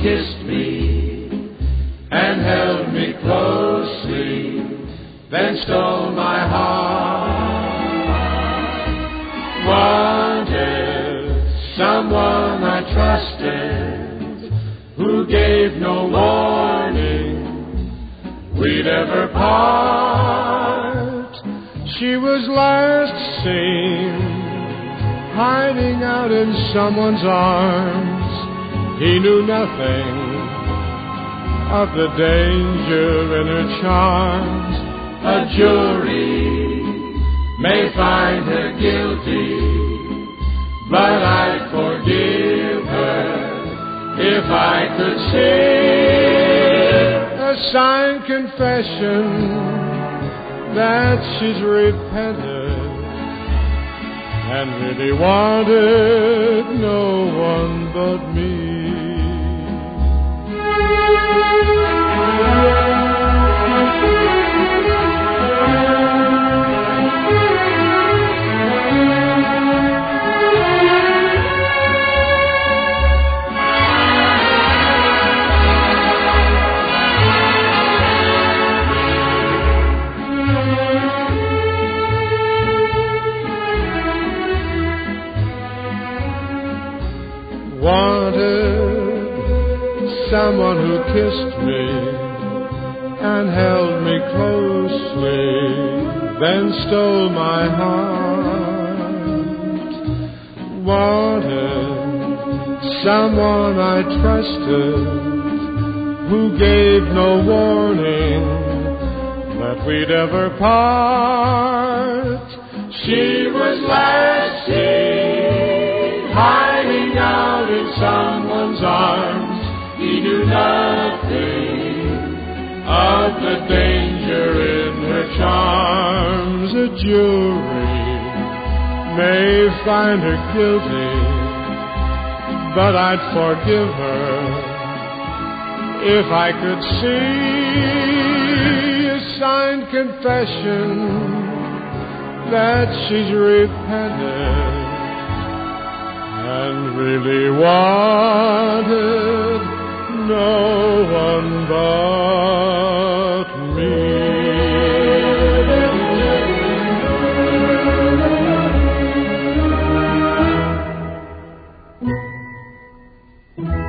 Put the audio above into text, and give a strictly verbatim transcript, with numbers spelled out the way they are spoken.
kissed me and held me closely, then stole my heart. Wanted someone I trusted, who gave no warning we'd ever part. She was last seen hiding out in someone's arms. He knew nothing of the danger in her charms. A jury may find her guilty, but I'd forgive her if I could see a signed confession that she's repented and really wanted no one but me. Wanted someone who kissed me and held me closely, then stole my heart. Wanted someone I trusted, who gave no warning that we'd ever part. She was last seen hiding out in someone's arms. He knew nothing of the danger in her charms. A jury may find her guilty, but I'd forgive her if I could see a signed confession that she's repented and really wanted no one but me.